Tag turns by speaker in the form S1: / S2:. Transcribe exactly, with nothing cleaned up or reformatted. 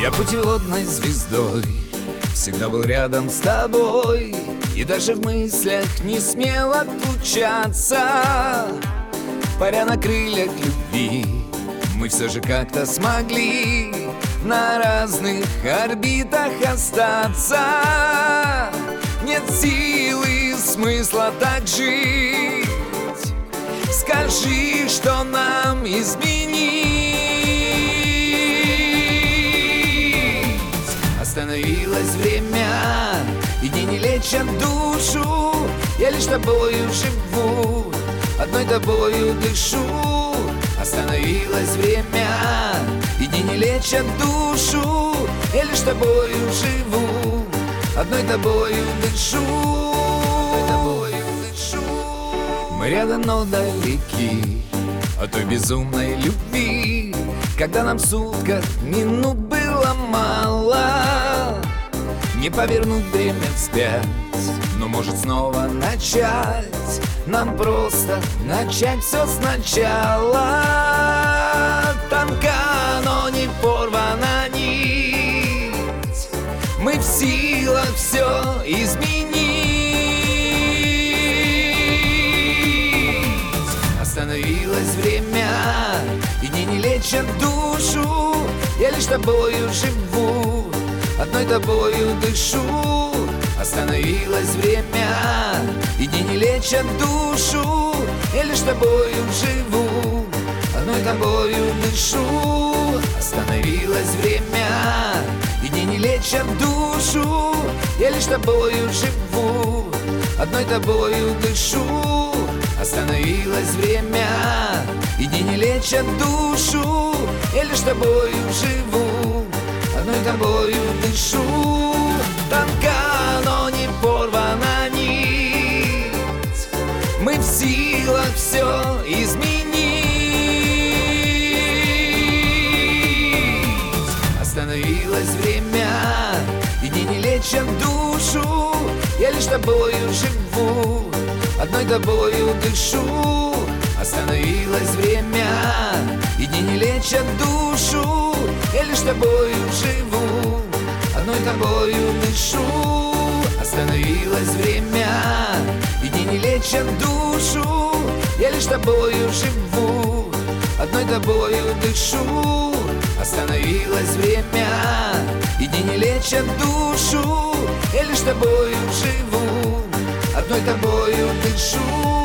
S1: Я путеводной звездой всегда был рядом с тобой, и даже в мыслях не смел отлучаться. Паря на крыльях любви, мы все же как-то смогли на разных орбитах остаться. Нет силы, смысла так жить. Скажи, что нам изменить. Остановилось время, и дни не лечат душу. Я лишь тобою живу, одной тобою дышу. Остановилось время, и дни не лечат душу. Я лишь тобою живу, одной тобою дышу. Мы рядом, но далеки от той безумной любви, когда нам в сутках минут было мало. Не повернуть время вспять, но может снова начать. Нам просто начать все сначала. Тонка, но не порвана нить. Мы в силах все изменить. Остановилось время, и дни не лечат душу. Я лишь тобою живу, одной тобою дышу. Остановилось время, и дни не лечат душу. Я лишь тобою живу, одной тобою дышу. Остановилось время, и дни не лечат душу. Я лишь тобою живу, одной тобою дышу. Остановилось время, и дни не лечат душу. Я лишь тобою живу, одной тобою дышу. Тонка, но не порвана нить. Мы в силах все изменить. Остановилось время, и дни не лечат душу. Я лишь тобою живу, одной тобою дышу. Остановилось время, и дни не лечат душу. Я лишь тобою живу, одной тобою дышу. Остановилось время, и дни не лечат душу. Я лишь тобою живу, одной тобою дышу. Остановилось время, и дни не лечат душу. Я лишь тобою живу, одной тобою дышу.